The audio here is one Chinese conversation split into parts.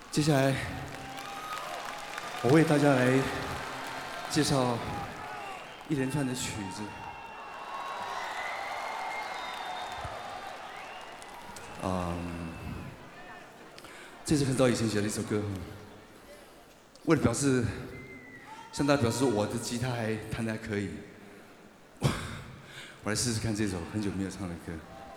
接下来，我为大家来介绍一连串的曲子。这是很早以前写的一首歌，为了向大家表示我的吉他弹得还可以，我来试试看这首很久没有唱的歌。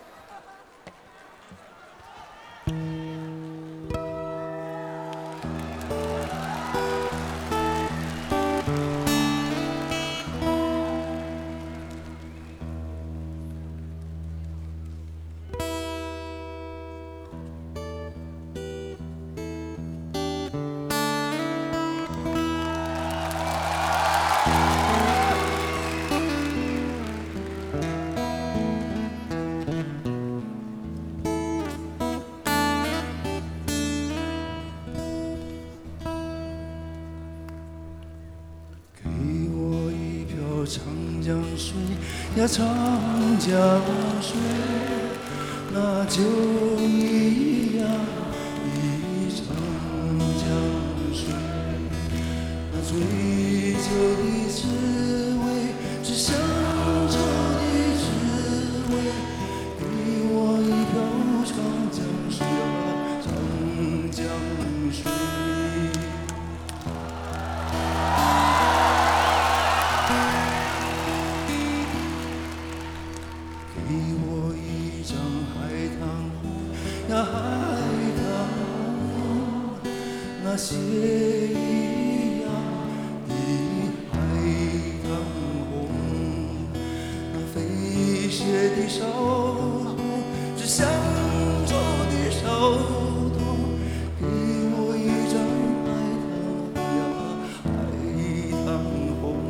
长江水呀，长江水，那就一样的长江水，那醉酒的滋味是乡愁的滋味。给我一瓢长江水啊，长江水。给我一张海棠红呀，海棠红，那血一样的海棠红，那飞雪的手痛是乡愁的手痛。给我一张海棠呀，海棠红。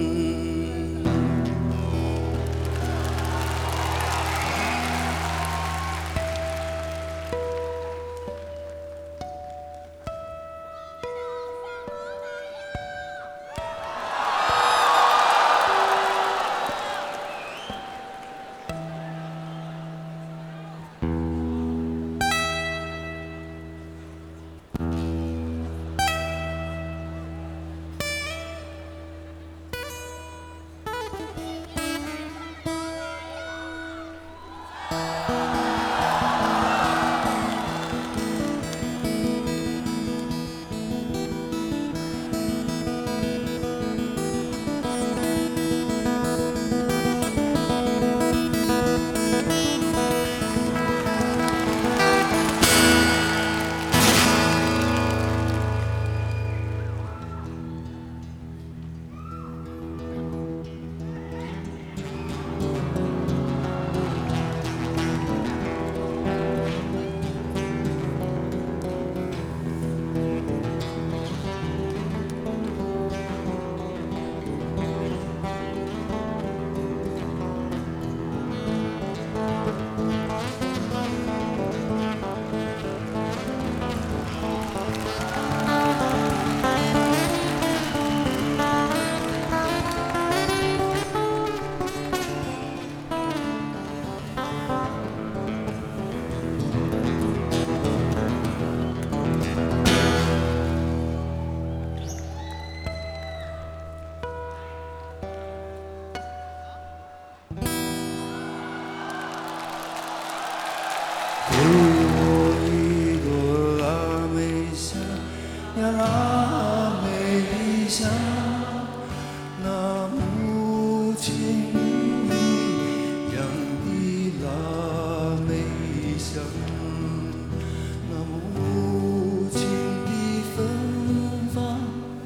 给我一朵腊梅香呀，腊梅香，那母亲一样的腊梅香，那母亲的芬芳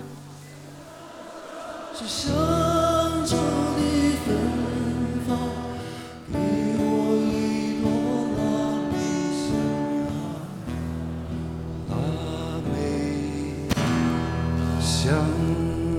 是乡愁的芬芳。给我一朵腊梅香，腊梅香。